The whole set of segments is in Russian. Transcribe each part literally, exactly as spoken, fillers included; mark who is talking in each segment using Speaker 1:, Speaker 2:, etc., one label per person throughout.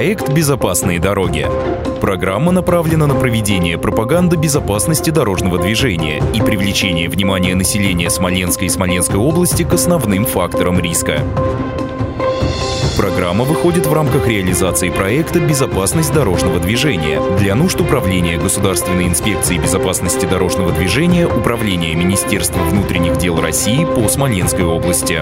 Speaker 1: Проект «Безопасные дороги». Программа направлена на проведение пропаганды безопасности дорожного движения и привлечение внимания населения Смоленской и Смоленской области к основным факторам риска. Программа выходит в рамках реализации проекта «Безопасность дорожного движения» для нужд Управления Государственной инспекции безопасности дорожного движения Управления Министерства внутренних дел России по Смоленской области.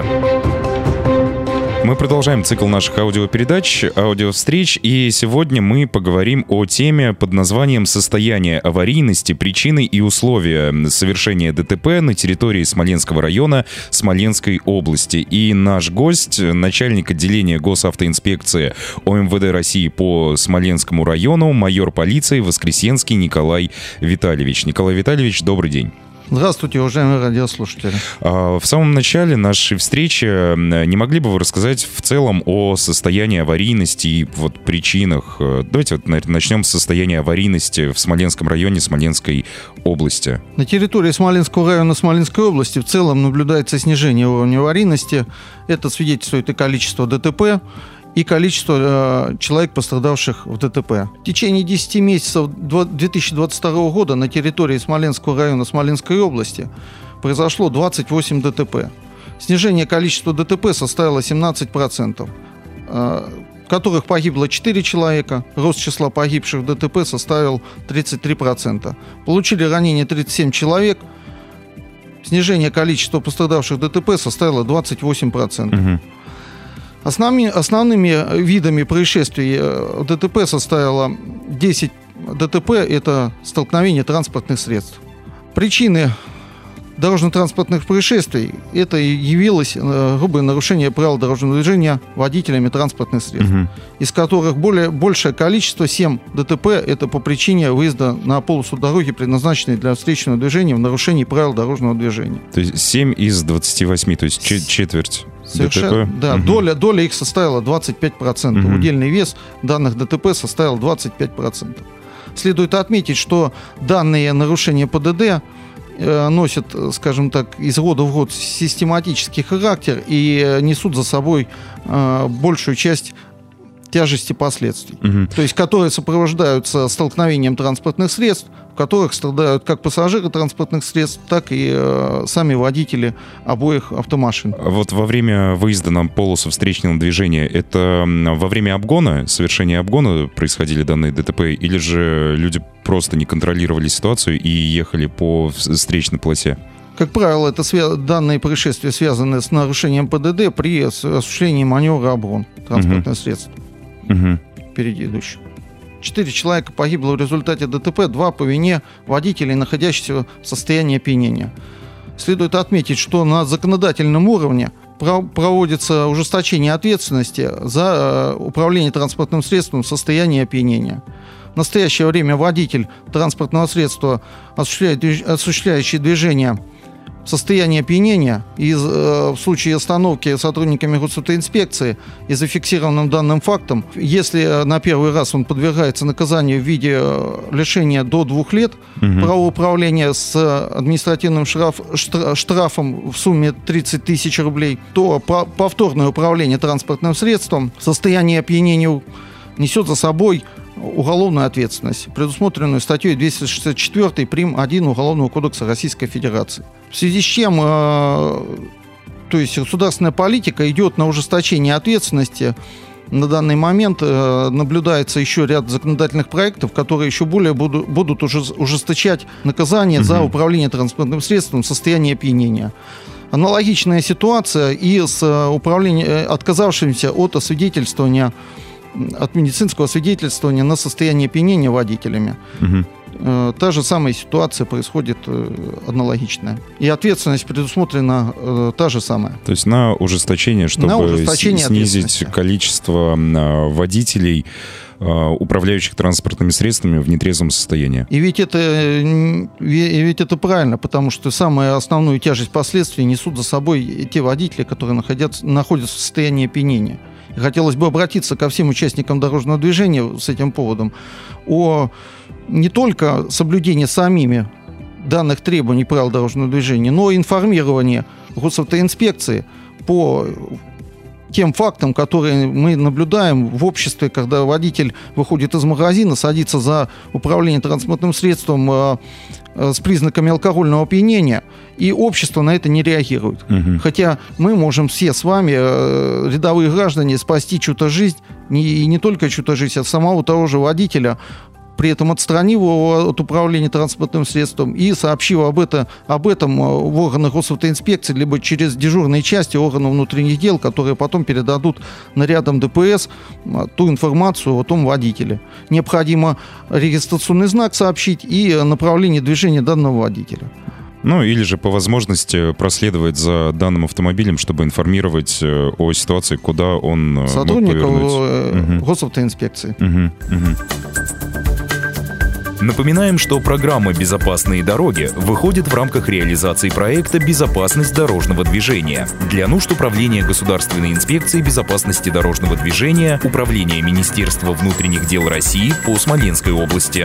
Speaker 2: Мы продолжаем цикл наших аудиопередач, аудиовстреч, и сегодня мы поговорим о теме под названием «Состояние аварийности, причины и условия совершения ДТП на территории Смоленского района Смоленской области». И наш гость, начальник отделения госавтоинспекции ОМВД России по Смоленскому району, майор полиции Воскресенский Николай Витальевич. Николай Витальевич, добрый день.
Speaker 3: Здравствуйте, уважаемые радиослушатели.
Speaker 2: В самом начале нашей встречи не могли бы вы рассказать в целом о состоянии аварийности и вот причинах? Давайте вот начнем с состояния аварийности в Смоленском районе Смоленской области.
Speaker 3: На территории Смоленского района Смоленской области в целом наблюдается снижение уровня аварийности. Это свидетельствует и количество ДТП, и количество э, человек, пострадавших в ДТП. В течение десяти месяцев две тысячи двадцать второго года на территории Смоленского района Смоленской области произошло двадцать восемь ДТП. Снижение количества ДТП составило семнадцать процентов, э, в которых погибло четыре человека. Рост числа погибших в ДТП составил тридцать три процента. Получили ранения тридцать семь человек. Снижение количества пострадавших в ДТП составило двадцать восемь процентов. Угу. Основными, основными видами происшествий в ДТП составило десять ДТП – это столкновение транспортных средств. Причины дорожно-транспортных происшествий – это явилось грубое нарушение правил дорожного движения водителями транспортных средств, угу. из которых более, большее количество, семь ДТП – это по причине выезда на полосу дороги, предназначенной для встречного движения, в нарушении правил дорожного движения.
Speaker 2: То есть семь из двадцати восьми, то есть четверть.
Speaker 3: Совершенно,
Speaker 2: ДТП?
Speaker 3: да,
Speaker 2: угу.
Speaker 3: доля, доля их составила двадцать пять процентов.
Speaker 2: Угу.
Speaker 3: Удельный вес данных ДТП составил двадцать пять процентов. Следует отметить, что данные нарушения ПДД э, носят, скажем так, из года в год систематический характер и несут за собой э, большую часть тяжести последствий, угу. то есть которые сопровождаются столкновением транспортных средств, в которых страдают как пассажиры транспортных средств, так и э, сами водители обоих автомашин.
Speaker 2: Вот во время выезда на полосу встречного движения, это во время обгона, совершения обгона происходили данные ДТП, или же люди просто не контролировали ситуацию и ехали по встречной полосе?
Speaker 3: Как правило, это свя- данные происшествия связаны с нарушением ПДД при осуществлении маневра обгон транспортных uh-huh. средств.
Speaker 2: Uh-huh.
Speaker 3: Впереди идущих. Четыре человека погибло в результате ДТП, два по вине водителей, находящихся в состоянии опьянения. Следует отметить, что на законодательном уровне про- проводится ужесточение ответственности за э, управление транспортным средством в состоянии опьянения. В настоящее время водитель транспортного средства, осуществляющий движение в состоянии опьянения, и э, в случае остановки сотрудниками госавтоинспекции и зафиксированным данным фактом, если на первый раз он подвергается наказанию в виде лишения до двух лет угу. правоуправления с административным штраф, штрафом в сумме тридцать тысяч рублей, то повторное управление транспортным средством в состоянии опьянения несет за собой уголовную ответственность, предусмотренную статьей двести шестьдесят четыре прим. один Уголовного кодекса Российской Федерации. В связи с чем, э, то есть государственная политика идет на ужесточение ответственности. На данный момент э, наблюдается еще ряд законодательных проектов, которые еще более буду, будут ужесточать наказание угу. за управление транспортным средством в состоянии опьянения. Аналогичная ситуация и с управлением, отказавшимся от освидетельствования от медицинского свидетельствования на состояние опьянения водителями. Угу. Та же самая ситуация происходит аналогичная. И ответственность предусмотрена э, та же самая.
Speaker 2: То есть на ужесточение, чтобы на ужесточение снизить количество водителей, управляющих транспортными средствами в нетрезвом состоянии.
Speaker 3: И ведь это, и ведь это правильно, потому что самую основную тяжесть последствий несут за собой те водители, которые находятся, находятся в состоянии опьянения. И хотелось бы обратиться ко всем участникам дорожного движения с этим поводом о не только соблюдении самими данных требований правил дорожного движения, но и информировании госавтоинспекции по тем фактам, которые мы наблюдаем в обществе, когда водитель выходит из магазина, садится за управление транспортным средством э, э, с признаками алкогольного опьянения, и общество на это не реагирует. Угу. Хотя мы можем все с вами, э, рядовые граждане, спасти чью-то жизнь, не, и не только чью-то жизнь, а самого того же водителя, при этом отстранив его от управления транспортным средством и сообщив об, это, об этом в органах госавтоинспекции, либо через дежурные части органов внутренних дел, которые потом передадут нарядам ДПС ту информацию о том водителе. Необходимо регистрационный знак сообщить и направление движения данного водителя.
Speaker 2: Ну, или же по возможности проследовать за данным автомобилем, чтобы информировать о ситуации, куда он
Speaker 3: сотрудников
Speaker 2: мог повернуть.
Speaker 3: госавтоинспекции.
Speaker 2: Угу, угу.
Speaker 1: Напоминаем, что программа «Безопасные дороги» выходит в рамках реализации проекта «Безопасность дорожного движения» для нужд Управления Государственной инспекции безопасности дорожного движения, Управления Министерства внутренних дел России по Смоленской области.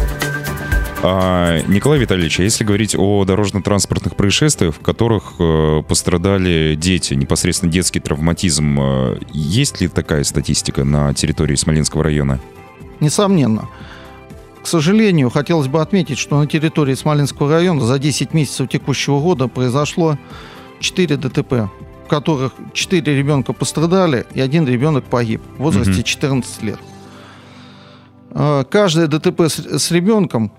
Speaker 2: А, Николай Витальевич, а если говорить о дорожно-транспортных происшествиях, в которых э, пострадали дети, непосредственно детский травматизм, э, есть ли такая статистика на территории Смоленского района?
Speaker 3: Несомненно. К сожалению, хотелось бы отметить, что на территории Смоленского района за десять месяцев текущего года произошло четыре ДТП, в которых четыре ребенка пострадали и один ребенок погиб в возрасте четырнадцати лет. Каждое ДТП с, с ребенком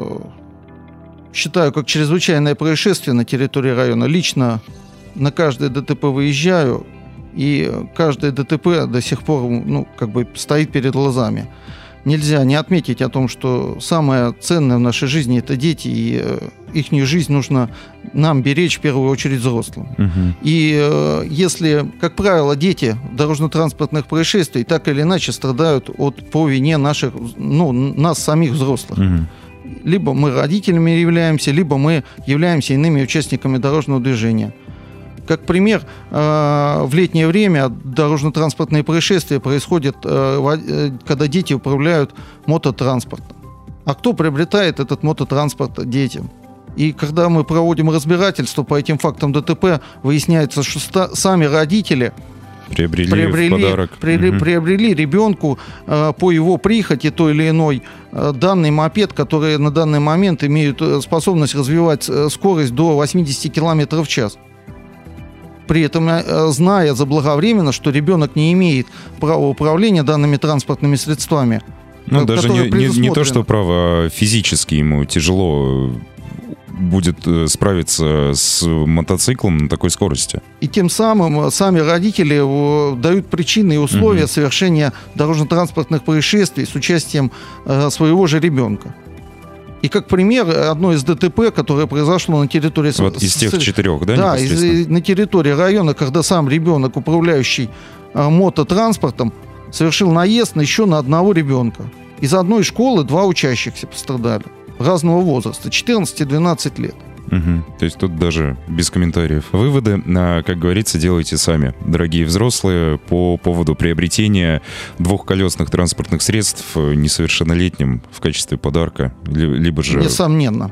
Speaker 3: считаю как чрезвычайное происшествие на территории района. Лично на каждое ДТП выезжаю, и каждое ДТП до сих пор, ну, как бы стоит перед глазами. Нельзя не отметить о том, что самое ценное в нашей жизни – это дети, и э, их жизнь нужно нам беречь в первую очередь взрослым. Uh-huh. И э, если, как правило, дети дорожно-транспортных происшествий так или иначе страдают от, по вине наших, ну, нас самих взрослых. Uh-huh. Либо мы родителями являемся, либо мы являемся иными участниками дорожного движения. Как пример, в летнее время дорожно-транспортные происшествия происходят, когда дети управляют мототранспортом. А кто приобретает этот мототранспорт детям? И когда мы проводим разбирательство по этим фактам ДТП, выясняется, что сами родители
Speaker 2: приобрели,
Speaker 3: приобрели,
Speaker 2: в подарок.
Speaker 3: При,
Speaker 2: угу.
Speaker 3: приобрели ребенку по его прихоти той или иной данный мопед, который на данный момент имеют способность развивать скорость до восемьдесят километров в час. При этом зная заблаговременно, что ребенок не имеет права управления данными транспортными средствами.
Speaker 2: Ну, даже не, не, не то, что право, а физически ему тяжело будет справиться с мотоциклом на такой скорости.
Speaker 3: И тем самым сами родители дают причины и условия угу. совершения дорожно-транспортных происшествий с участием своего же ребенка. И как пример, одно из ДТП, которое произошло на территории...
Speaker 2: Вот из тех четырех, да?
Speaker 3: Да, из, на территории района, когда сам ребенок, управляющий а, мототранспортом, совершил наезд еще на одного ребенка. Из одной школы два учащихся пострадали. Разного возраста, четырнадцать и двенадцать лет.
Speaker 2: Угу. То есть тут даже без комментариев. Выводы, как говорится, делайте сами, дорогие взрослые, по поводу приобретения двухколесных транспортных средств несовершеннолетним в качестве подарка, либо же...
Speaker 3: Несомненно.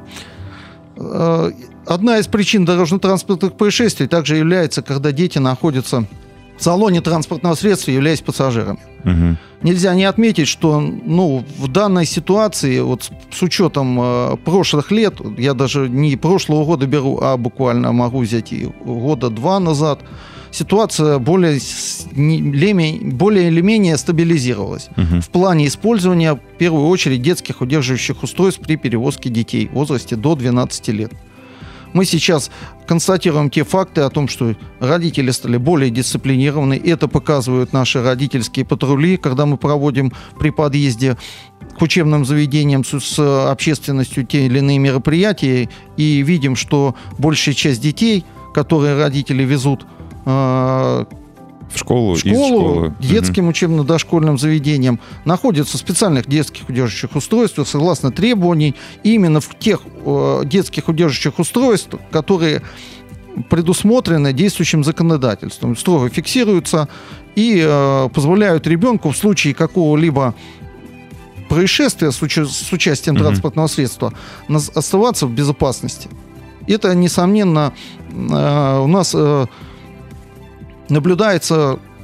Speaker 3: Одна из причин дорожно-транспортных происшествий также является, когда дети находятся в салоне транспортного средства, являясь пассажирами. Угу. Нельзя не отметить, что ну, в данной ситуации, вот с учетом э, прошлых лет, я даже не прошлого года беру, а буквально могу взять и года два назад, ситуация более, более или менее стабилизировалась угу. в плане использования, в первую очередь, детских удерживающих устройств при перевозке детей в возрасте до двенадцати лет. Мы сейчас констатируем те факты о том, что родители стали более дисциплинированы. Это показывают наши родительские патрули, когда мы проводим при подъезде к учебным заведениям с, с общественностью те или иные мероприятия, и видим, что большая часть детей, которые родители везут э,
Speaker 2: в школу,
Speaker 3: в школу,
Speaker 2: из школы.
Speaker 3: детским
Speaker 2: угу.
Speaker 3: учебно-дошкольным заведениям, находятся в специальных детских удерживающих устройствах согласно требований именно в тех э, детских удерживающих устройствах, которые предусмотрены действующим законодательством, строго фиксируются и э, позволяют ребенку в случае какого-либо происшествия с, уч- с участием угу. транспортного средства оставаться в безопасности. Это, несомненно, э, у нас... Э, наблюдается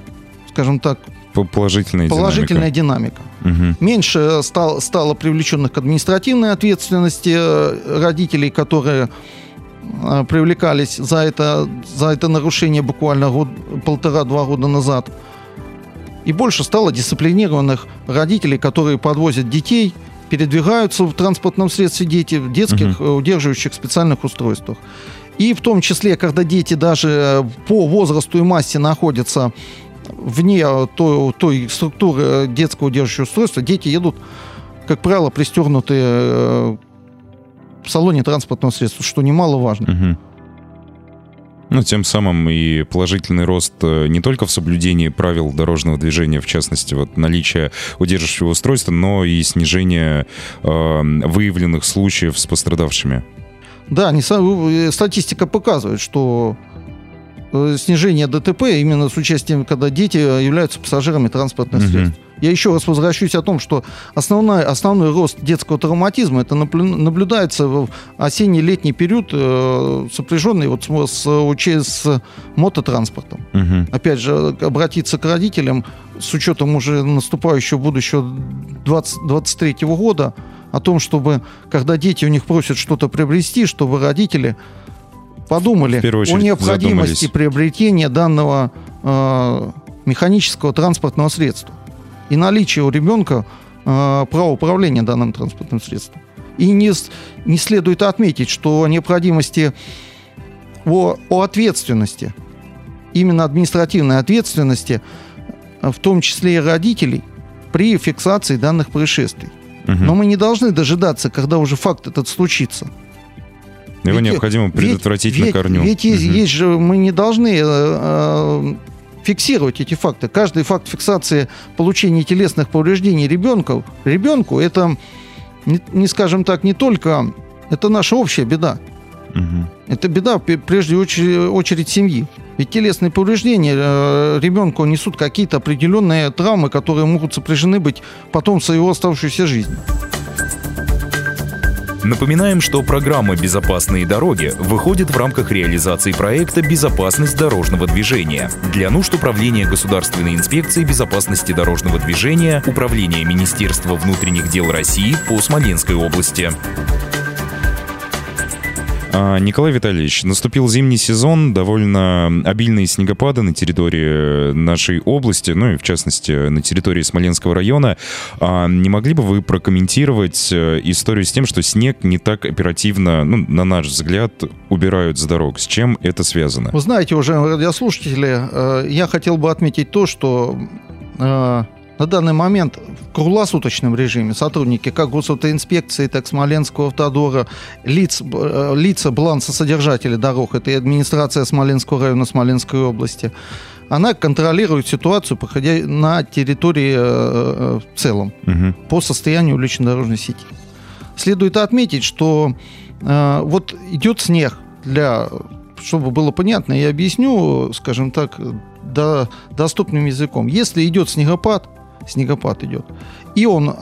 Speaker 3: скажем так,
Speaker 2: положительная,
Speaker 3: положительная динамика.
Speaker 2: динамика. Угу.
Speaker 3: Меньше стало, стало привлеченных к административной ответственности родителей, которые привлекались за это, за это нарушение буквально год, полтора-два года назад. И больше стало дисциплинированных родителей, которые подвозят детей, передвигаются в транспортном средстве дети, в детских угу. удерживающих специальных устройствах. И в том числе, когда дети даже по возрасту и массе находятся вне той, той структуры детского удерживающего устройства, дети едут, как правило, пристегнутые в салоне транспортного средства, что немаловажно.
Speaker 2: Угу. Ну, тем самым и положительный рост не только в соблюдении правил дорожного движения, в частности, вот наличие удерживающего устройства, но и снижение э, выявленных случаев с пострадавшими. Да, не,
Speaker 3: статистика показывает, что снижение ДТП именно с участием, когда дети являются пассажирами транспортных uh-huh. средств. Я еще раз возвращусь о том, что основной, основной рост детского травматизма это наблюдается в осенне-летний период, э, сопряженный вот с, с, с мототранспортом. Uh-huh. Опять же, обратиться к родителям с учетом уже наступающего будущего двадцать третьего года о том, чтобы, когда дети у них просят что-то приобрести, чтобы родители подумали о необходимости задумались. приобретения данного э, механического транспортного средства и наличия у ребенка э, права управления данным транспортным средством. И не, не следует отметить, что о необходимости, о, о ответственности, именно административной ответственности, в том числе и родителей, при фиксации данных происшествий. Угу. Но мы не должны дожидаться, когда уже факт этот случится.
Speaker 2: Его ведь, необходимо предотвратить ведь, на корню.
Speaker 3: Ведь угу. есть же, мы не должны э, э, фиксировать эти факты. Каждый факт фиксации получения телесных повреждений ребенку, ребенку это, не, не скажем так, не только, это наша общая беда. Угу. Это беда, прежде очередь, очередь семьи. Ведь телесные повреждения э, ребенку несут какие-то определенные травмы, которые могут сопряжены быть потом с его оставшейся жизнью.
Speaker 1: Напоминаем, что программа «Безопасные дороги» выходит в рамках реализации проекта «Безопасность дорожного движения» для нужд Управления Государственной инспекции безопасности дорожного движения, Управления Министерства внутренних дел России по Смоленской области.
Speaker 2: Николай Витальевич, наступил зимний сезон, довольно обильные снегопады на территории нашей области, ну и в частности на территории Смоленского района. Не могли бы вы прокомментировать историю с тем, что снег не так оперативно, ну, на наш взгляд, убирают с дорог? С чем это связано?
Speaker 3: Вы знаете, уважаемые радиослушатели, я хотел бы отметить то, что на данный момент в круглосуточном режиме сотрудники как госавтоинспекции, так и Смоленского автодора, лиц, лица балансосодержатели дорог, это и администрация Смоленского района Смоленской области, она контролирует ситуацию, проходя на территории э, в целом угу. по состоянию улично-дорожной сети. Следует отметить, что э, вот идет снег, для, чтобы было понятно, я объясню, скажем так, до, доступным языком. Если идет снегопад, снегопад идет, и он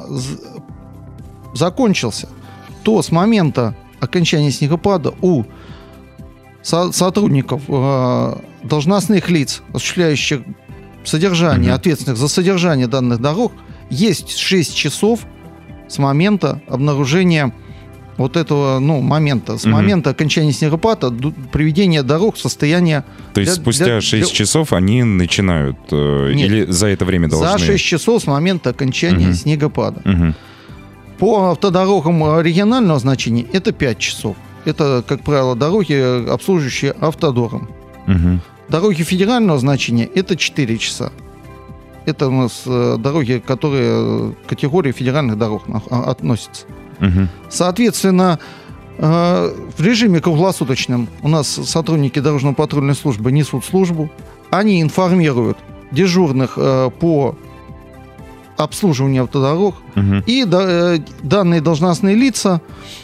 Speaker 3: закончился, то с момента окончания снегопада у со- сотрудников э, должностных лиц, осуществляющих содержание, mm-hmm. ответственных за содержание данных дорог, есть шесть часов с момента обнаружения вот этого, ну, момента, с угу. момента окончания снегопада до приведения дорог в состояние...
Speaker 2: То есть для, спустя для, шесть для... часов они начинают? Э, или за это время должны?
Speaker 3: За шесть часов с момента окончания угу. снегопада.
Speaker 2: Угу.
Speaker 3: По автодорогам регионального значения это пять часов. Это, как правило, дороги, обслуживающие автодором.
Speaker 2: Угу.
Speaker 3: Дороги федерального значения это четыре часа. Это у нас э, дороги, которые к категории федеральных дорог относятся. Угу. Соответственно, э, в режиме круглосуточном у нас сотрудники дорожно-патрульной службы несут службу. Они информируют дежурных э, по обслуживанию автодорог. Угу. И да, э, данные должностные лица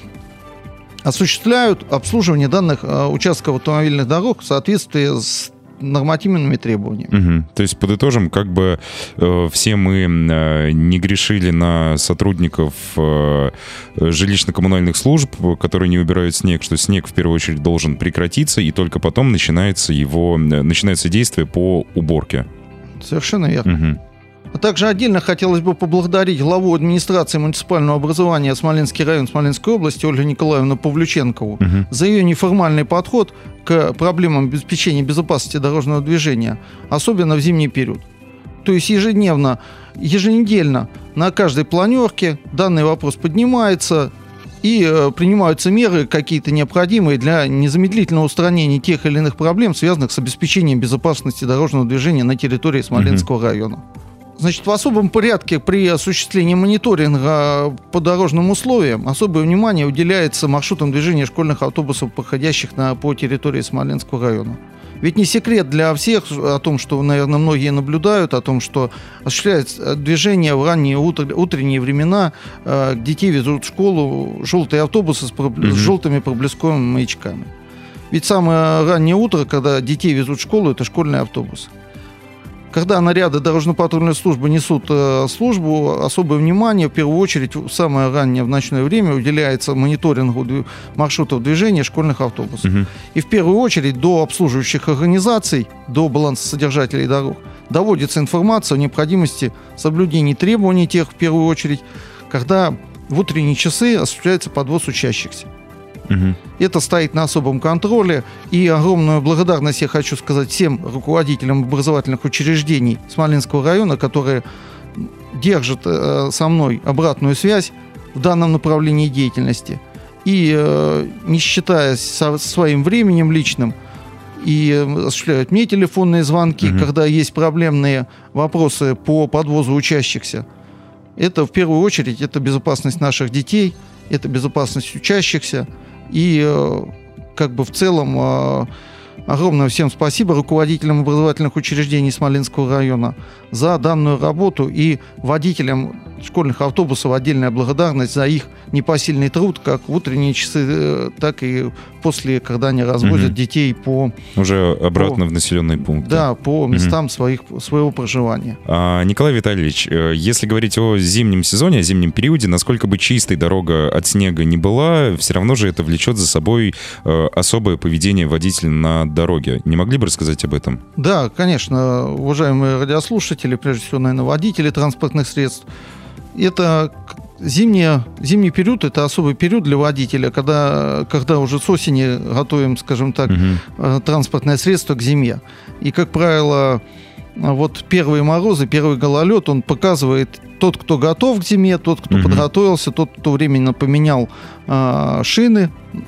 Speaker 3: осуществляют обслуживание данных э, участков автомобильных дорог в соответствии с нормативными требованиями.
Speaker 2: Угу. То есть, подытожим, как бы э, все мы э, не грешили на сотрудников э, жилищно-коммунальных служб, которые не убирают снег, что снег в первую очередь должен прекратиться, и только потом начинается его, начинается действие по уборке.
Speaker 3: Совершенно верно.
Speaker 2: Угу.
Speaker 3: А также отдельно хотелось бы поблагодарить главу администрации муниципального образования Смоленский район Смоленской области Ольгу Николаевну Павлюченкову
Speaker 2: угу.
Speaker 3: за ее неформальный подход к проблемам обеспечения безопасности дорожного движения, особенно в зимний период. То есть ежедневно, еженедельно на каждой планерке данный вопрос поднимается и э, принимаются меры какие-то необходимые для незамедлительного устранения тех или иных проблем, связанных с обеспечением безопасности дорожного движения на территории Смоленского угу. района. Значит, в особом порядке при осуществлении мониторинга по дорожным условиям особое внимание уделяется маршрутам движения школьных автобусов, проходящих на, по территории Смоленского района. Ведь не секрет для всех о том, что, наверное, многие наблюдают, о том, что осуществляется движение в ранние утр, утренние времена, э, детей везут в школу желтые автобусы с, mm-hmm. с желтыми проблесковыми маячками. Ведь самое раннее утро, когда детей везут в школу, это школьные автобусы. Когда наряды дорожно-патрульной службы несут э, службу, особое внимание, в первую очередь, в самое раннее в ночное время уделяется мониторингу д- маршрутов движения школьных автобусов. Угу. И в первую очередь до обслуживающих организаций, до балансосодержателей дорог доводится информация о необходимости соблюдения требований тех, в первую очередь, когда в утренние часы осуществляется подвоз учащихся. Угу. Это стоит на особом контроле. И огромную благодарность я хочу сказать всем руководителям образовательных учреждений Смоленского района, которые держат э, со мной обратную связь в данном направлении деятельности. И э, не считаясь со своим временем личным, и осуществляют мне телефонные звонки, угу. когда есть проблемные вопросы по подвозу учащихся. Это в первую очередь это безопасность наших детей, это безопасность учащихся. И как бы в целом огромное всем спасибо руководителям образовательных учреждений Смоленского района за данную работу и водителям школьных автобусов отдельная благодарность за их непосильный труд, как в утренние часы, так и после, когда они развозят угу. детей по...
Speaker 2: Уже обратно
Speaker 3: по,
Speaker 2: в населенные пункты.
Speaker 3: Да, по местам угу. своих, своего проживания.
Speaker 2: А, Николай Витальевич, если говорить о зимнем сезоне, о зимнем периоде, насколько бы чистой дорога от снега не была, все равно же это влечет за собой э, особое поведение водителя на дороге. Не могли бы рассказать об этом? Да, конечно, уважаемые радиослушатели, прежде всего, наверное, водители транспортных средств. Это зимний, зимний период, это особый период для водителя, когда, когда уже с осени готовим, скажем так, угу. транспортное средство к зиме. И, как правило, вот первые морозы, первый гололед, он показывает тот, кто готов к зиме, тот, кто угу. подготовился, тот, кто временно поменял а, шины,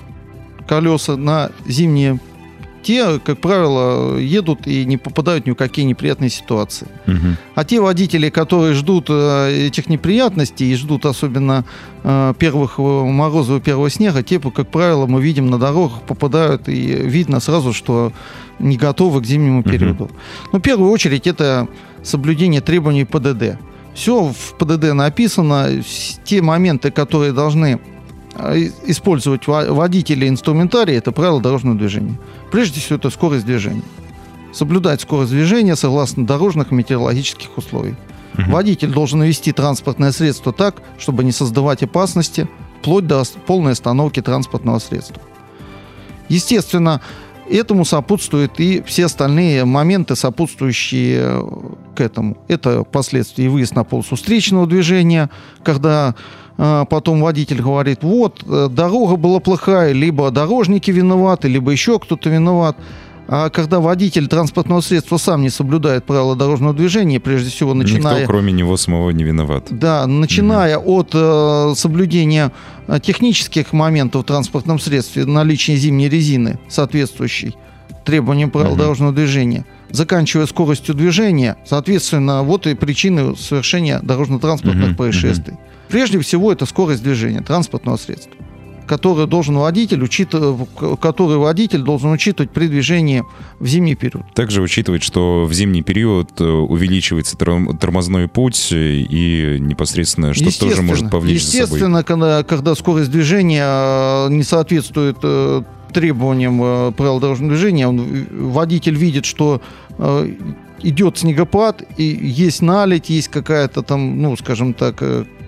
Speaker 2: колеса на зимние. Те, как правило, едут и не попадают ни в какие неприятные ситуации. Угу. А те водители, которые ждут э, этих неприятностей и ждут особенно э, первых морозов и первого снега, те, как правило, мы видим на дорогах, попадают, и видно сразу, что не готовы к зимнему периоду. Угу. Но в первую очередь это соблюдение требований ПДД. Все в ПДД написано, те моменты, которые должны использовать водители инструментарий, это правила дорожного движения. Прежде всего, это скорость движения. Соблюдать скорость движения согласно дорожных и метеорологических условий. Uh-huh. Водитель должен вести транспортное средство так, чтобы не создавать опасности, вплоть до полной остановки транспортного средства. Естественно, этому сопутствуют и все остальные моменты, сопутствующие к этому. Это впоследствии выезд на полосу встречного движения, когда потом водитель говорит, вот, дорога была плохая, либо дорожники виноваты, либо еще кто-то виноват. А когда водитель транспортного средства сам не соблюдает правила дорожного движения, прежде всего начиная... Никто, кроме него самого, не виноват.
Speaker 3: Да, начиная mm-hmm. от э, соблюдения технических моментов в транспортном средстве, наличия зимней резины, соответствующей требованиям правил mm-hmm. дорожного движения, заканчивая скоростью движения, соответственно, вот и причины совершения дорожно-транспортных mm-hmm. происшествий. Mm-hmm. Прежде всего, это скорость движения транспортного средства, который должен водитель учитывать, который водитель должен учитывать при движении в зимний период. Также учитывать, что в зимний период увеличивается тормозной путь и непосредственно, что тоже может повлечь за собой. Естественно, когда, когда скорость движения не соответствует требованиям правил дорожного движения, он, водитель видит, что идет снегопад, и есть наледь, есть какая-то там, ну, скажем так,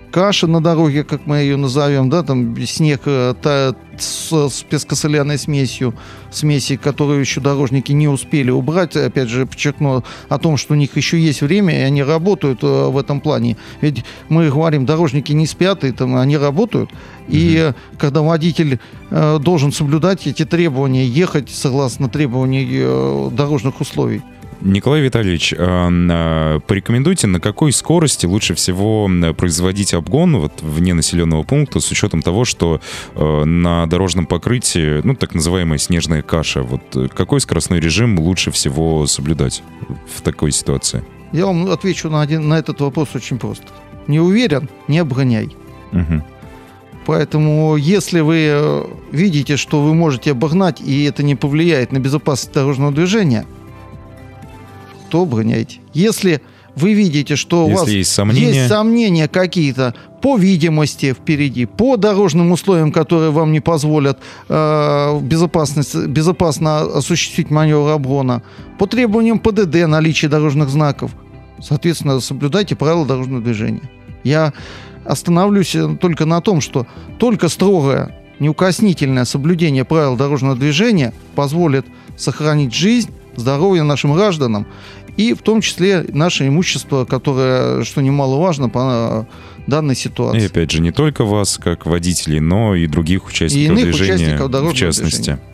Speaker 3: каша на дороге, как мы ее назовем, да, там снег та, с, с пескосоляной смесью, смеси, которую еще дорожники не успели убрать. Опять же, подчеркну о том, что у них еще есть время, и они работают в этом плане. Ведь мы говорим, дорожники не спят, и там они работают. И угу. когда водитель э, должен соблюдать эти требования, ехать согласно требований э, дорожных условий.
Speaker 2: Николай Витальевич, порекомендуйте, на какой скорости лучше всего производить обгон вот, вне населенного пункта, с учетом того, что на дорожном покрытии, ну, так называемая снежная каша. Вот какой скоростной режим лучше всего соблюдать в такой ситуации?
Speaker 3: Я вам отвечу на, один, на этот вопрос очень просто. Не уверен, не обгоняй. Угу. Поэтому, если вы видите, что вы можете обогнать, и это не повлияет на безопасность дорожного движения, то обгоняйте. Если вы видите, что
Speaker 2: Если
Speaker 3: у вас
Speaker 2: есть сомнения...
Speaker 3: есть сомнения какие-то по видимости впереди, по дорожным условиям, которые вам не позволят э, безопасность, безопасно осуществить маневр обгона, по требованиям ПДД, наличие дорожных знаков, соответственно, соблюдайте правила дорожного движения. Я остановлюсь только на том, что только строгое, неукоснительное соблюдение правил дорожного движения позволит сохранить жизнь, здоровье нашим гражданам и в том числе наше имущество, которое, что немаловажно, по данной ситуации.
Speaker 2: И опять же, не только вас, как водителей, но и других участников
Speaker 3: и иных
Speaker 2: движения,
Speaker 3: участников дорожного
Speaker 2: в частности.
Speaker 3: движения.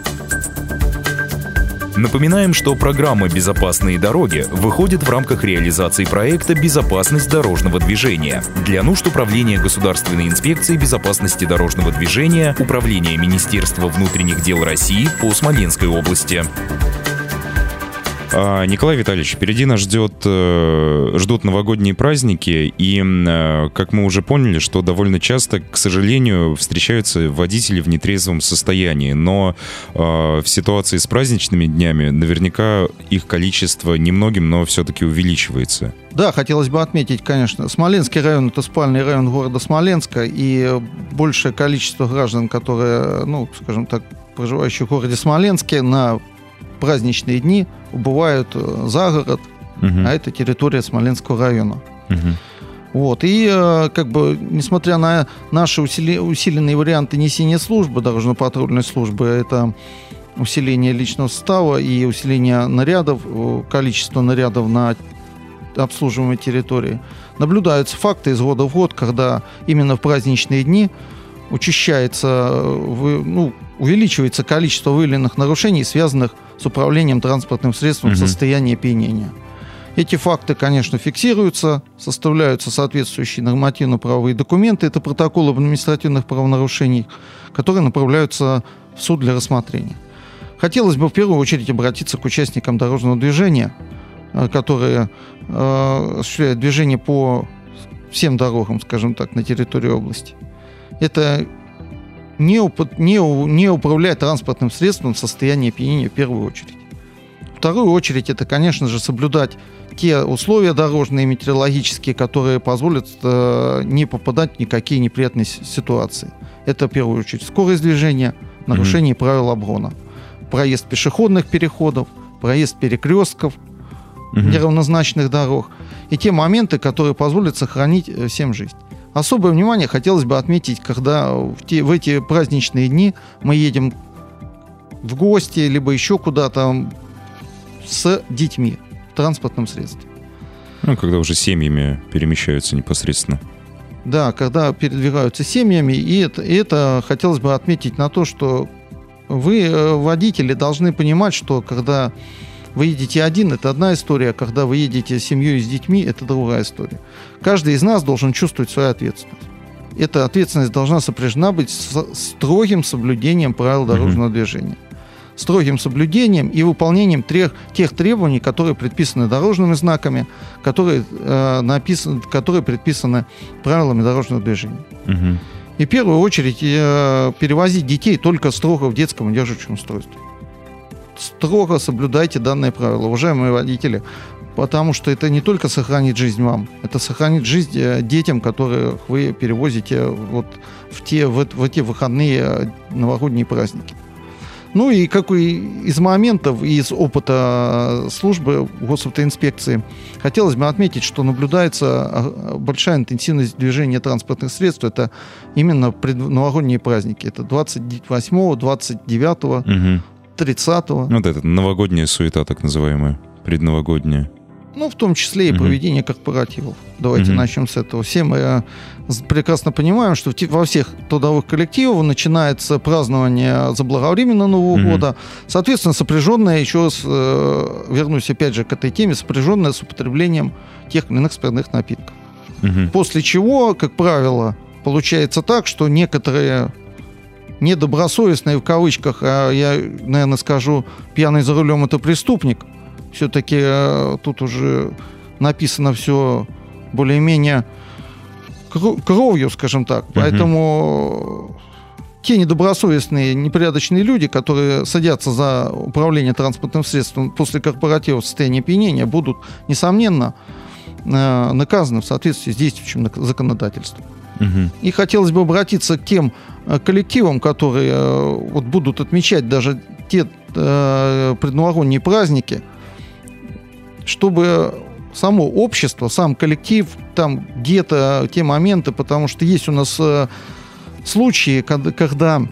Speaker 1: Напоминаем, что программа «Безопасные дороги» выходит в рамках реализации проекта «Безопасность дорожного движения» для нужд Управления Государственной инспекции безопасности дорожного движения, Управления Министерства внутренних дел России по Смоленской области.
Speaker 2: Николай Витальевич, впереди нас ждет, ждут новогодние праздники, и, как мы уже поняли, что довольно часто, к сожалению, встречаются водители в нетрезвом состоянии, но в ситуации с праздничными днями наверняка их количество немногим, но все-таки увеличивается.
Speaker 3: Да, хотелось бы отметить, конечно, Смоленский район – это спальный район города Смоленска, и большее количество граждан, которые, ну, скажем так, проживающих в городе Смоленске, на праздничные дни убывают за город, uh-huh. а это территория Смоленского района. Uh-huh. Вот. И как бы, несмотря на наши усили, усиленные варианты несения службы, дорожно-патрульной службы, это усиление личного состава и усиление нарядов, количество нарядов на обслуживаемой территории, наблюдаются факты из года в год, когда именно в праздничные дни учащается, ну, увеличивается количество выявленных нарушений, связанных с управлением транспортным средством в состоянии опьянения. Эти факты, конечно, фиксируются, составляются соответствующие нормативно-правовые документы, это протоколы об административных правонарушениях, которые направляются в суд для рассмотрения. Хотелось бы в первую очередь обратиться к участникам дорожного движения, которые э, осуществляют движение по всем дорогам, скажем так, на территории области. Это не, уп- не, не управлять транспортным средством в состоянии опьянения в первую очередь. В вторую очередь это, конечно же, соблюдать те условия дорожные и метеорологические, которые позволят э, не попадать в никакие неприятные ситуации. Это в первую очередь скорость движения, нарушение mm-hmm. правил обгона, проезд пешеходных переходов, проезд перекрестков, mm-hmm. неравнозначных дорог и те моменты, которые позволят сохранить всем жизнь. Особое внимание хотелось бы отметить, когда в, те, в эти праздничные дни мы едем в гости, либо еще куда-то с детьми в транспортном средстве.
Speaker 2: Ну, когда уже семьями перемещаются непосредственно.
Speaker 3: Да, когда передвигаются семьями, и это, и это хотелось бы отметить на то, что вы, водители, должны понимать, что когда вы едете один, это одна история, а когда вы едете с семьей и с детьми, это другая история. Каждый из нас должен чувствовать свою ответственность. Эта ответственность должна сопряжена быть с строгим соблюдением правил дорожного mm-hmm. движения. Строгим соблюдением и выполнением трех, тех требований, которые предписаны дорожными знаками, которые, э, написаны, которые предписаны правилами дорожного движения. Mm-hmm. И в первую очередь э, перевозить детей только строго в детском удерживающем устройстве. Строго соблюдайте данные правила, уважаемые водители, потому что это не только сохранит жизнь вам, это сохранит жизнь детям, которых вы перевозите вот в те, в, в эти выходные новогодние праздники. Ну и какой из моментов, из опыта службы госавтоинспекции, хотелось бы отметить, что наблюдается большая интенсивность движения транспортных средств. Это именно предновогодние праздники. Это двадцать восьмого, двадцать девятого, угу. тридцатого.
Speaker 2: Вот это новогодняя суета, так называемая, предновогодняя.
Speaker 3: Ну, в том числе и проведение uh-huh. корпоративов. Давайте uh-huh. начнем с этого. Все мы прекрасно понимаем, что во всех трудовых коллективах начинается празднование заблаговременного Нового uh-huh. года. Соответственно, сопряженное, еще раз э, вернусь опять же к этой теме, сопряженное с употреблением тех или иных спиртных напитков. Uh-huh. После чего, как правило, получается так, что некоторые недобросовестные, в кавычках, а я, наверное, скажу, пьяный за рулем — это преступник, все-таки э, тут уже написано все более-менее кровью, скажем так. Uh-huh. Поэтому те недобросовестные, непорядочные люди, которые садятся за управление транспортным средством после корпоратива в состоянии опьянения, будут, несомненно, э, наказаны в соответствии с действующим законодательством. Uh-huh. И хотелось бы обратиться к тем э, коллективам, которые э, вот, будут отмечать даже те э, предновогодние праздники, чтобы само общество, сам коллектив, там где-то те моменты, потому что есть у нас э, случаи, когда, когда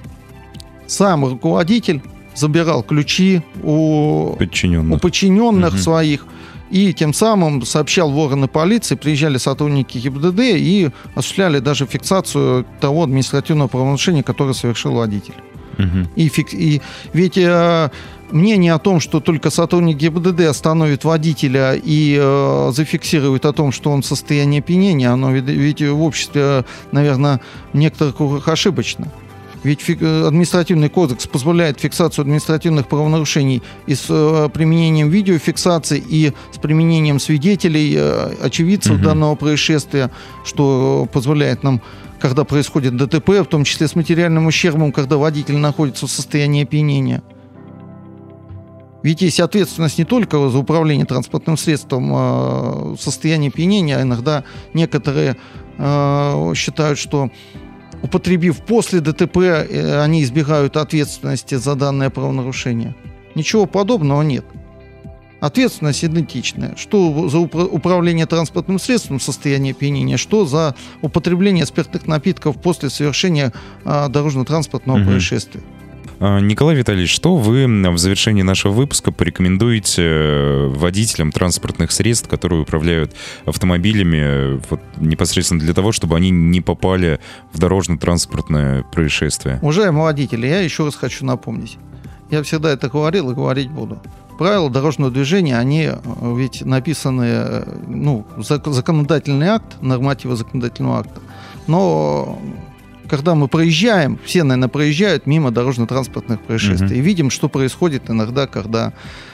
Speaker 3: сам руководитель забирал ключи у подчиненных, у подчиненных угу. своих, и тем самым сообщал в органы полиции, приезжали сотрудники ГИБДД и осуществляли даже фиксацию того административного правонарушения, которое совершил водитель. Угу. И, фик... и ведь э, мнение о том, что только сотрудник ГИБДД остановит водителя и э, зафиксирует о том, что он в состоянии опьянения, оно ведь, ведь в обществе, наверное, в некоторых кругах ошибочно. Ведь фик... административный кодекс позволяет фиксацию административных правонарушений и с э, применением видеофиксации, и с применением свидетелей, э, очевидцев угу. данного происшествия, что позволяет нам, когда происходит ДТП, в том числе с материальным ущербом, когда водитель находится в состоянии опьянения. Ведь есть ответственность не только за управление транспортным средством э, в состоянии опьянения, а иногда некоторые э, считают, что, употребив после ДТП, э, они избегают ответственности за данное правонарушение. Ничего подобного нет. Ответственность идентичная. Что за управление транспортным средством в состоянии опьянения, что за употребление спиртных напитков после совершения а, дорожно-транспортного угу. происшествия.
Speaker 2: Николай Витальевич, что вы в завершении нашего выпуска порекомендуете водителям транспортных средств, которые управляют автомобилями, вот, непосредственно для того, чтобы они не попали в дорожно-транспортное происшествие?
Speaker 3: Уважаемые водители, я еще раз хочу напомнить. Я всегда это говорил и говорить буду. Правила дорожного движения, они ведь написаны, ну, законодательный акт, нормативы законодательного акта. Но когда мы проезжаем, все, наверное, проезжают мимо дорожно-транспортных происшествий. Uh-huh. И видим, что происходит иногда, когда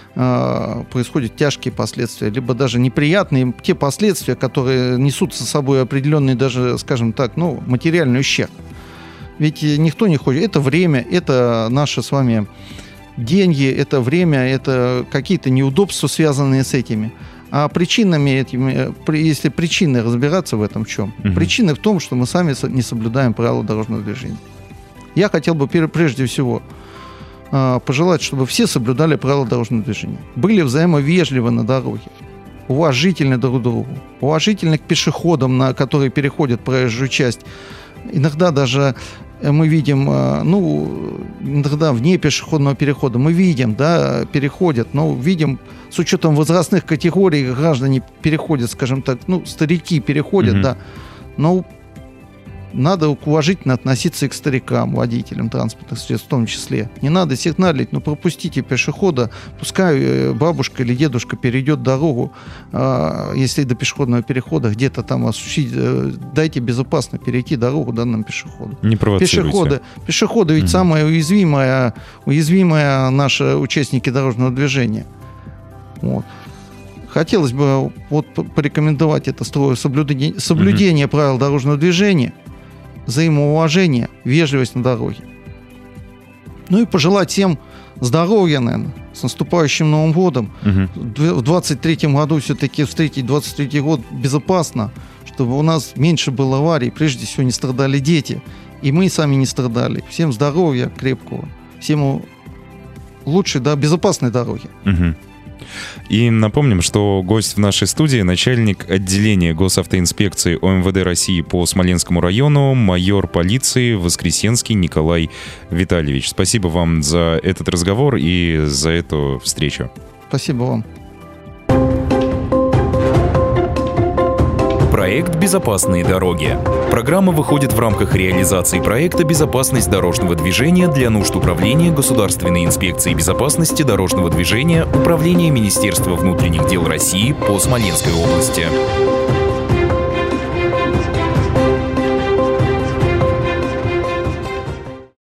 Speaker 3: э, происходят тяжкие последствия, либо даже неприятные, те последствия, которые несут за собой определенный даже, скажем так, ну, материальный ущерб. Ведь никто не хочет. Это время, это наши с вами деньги, это время, это какие-то неудобства, связанные с этими. А причинами этими, если причины разбираться в этом в чем? Угу. Причины в том, что мы сами не соблюдаем правила дорожного движения. Я хотел бы прежде всего пожелать, чтобы все соблюдали правила дорожного движения. Были взаимовежливы на дороге, уважительны друг к другу, уважительны к пешеходам, на которые переходят проезжую часть. Иногда даже мы видим, ну, иногда вне пешеходного перехода мы видим, да, переходят, но видим, с учетом возрастных категорий граждане переходят, скажем так, ну, старики переходят, mm-hmm. да, но надо уважительно относиться и к старикам, водителям транспортных средств в том числе. Не надо сигналить, но пропустите пешехода, пускай бабушка или дедушка перейдет дорогу, если до пешеходного перехода где-то там осуществить, дайте безопасно перейти дорогу данному пешеходу.
Speaker 2: Не провоцируйте. Пешеходы,
Speaker 3: пешеходы ведь угу. самые уязвимые, уязвимые наши участники дорожного движения. Вот. Хотелось бы вот порекомендовать это строго соблюдение, соблюдение угу. правил дорожного движения, взаимоуважение, вежливость на дороге. Ну и пожелать всем здоровья, наверное, с наступающим Новым годом. Угу. В двадцать третьем году все-таки встретить двадцать третий год безопасно, чтобы у нас меньше было аварий, прежде всего не страдали дети, и мы сами не страдали. Всем здоровья крепкого, всем лучшей, да, безопасной дороги.
Speaker 2: Угу. И напомним, что гость в нашей студии — начальник отделения госавтоинспекции ОМВД России по Смоленскому району, майор полиции Воскресенский Николай Витальевич. Спасибо вам за этот разговор и за эту встречу.
Speaker 3: Спасибо вам.
Speaker 1: Проект «Безопасные дороги». Программа выходит в рамках реализации проекта «Безопасность дорожного движения» для нужд Управления Государственной инспекции безопасности дорожного движения Управления Министерства внутренних дел России по Смоленской области.